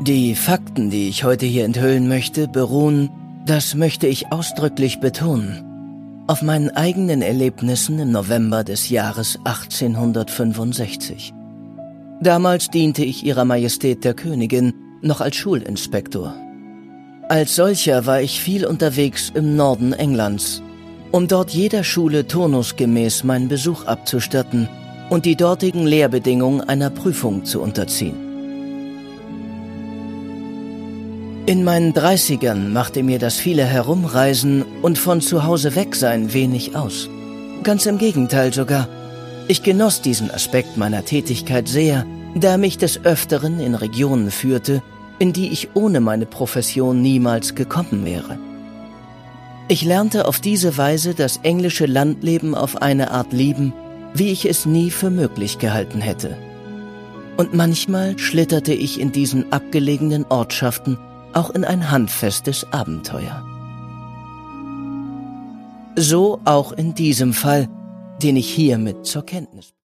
Die Fakten, die ich heute hier enthüllen möchte, beruhen, das möchte ich ausdrücklich betonen, auf meinen eigenen Erlebnissen im November des Jahres 1865. Damals diente ich Ihrer Majestät der Königin noch als Schulinspektor. Als solcher war ich viel unterwegs im Norden Englands, um dort jeder Schule turnusgemäß meinen Besuch abzustatten und die dortigen Lehrbedingungen einer Prüfung zu unterziehen. In meinen 30ern machte mir das viele Herumreisen und von zu Hause weg sein wenig aus. Ganz im Gegenteil sogar. Ich genoss diesen Aspekt meiner Tätigkeit sehr, da er mich des Öfteren in Regionen führte, in die ich ohne meine Profession niemals gekommen wäre. Ich lernte auf diese Weise das englische Landleben auf eine Art lieben, wie ich es nie für möglich gehalten hätte. Und manchmal schlitterte ich in diesen abgelegenen Ortschaften auch in ein handfestes Abenteuer. So auch in diesem Fall, den ich hiermit zur Kenntnis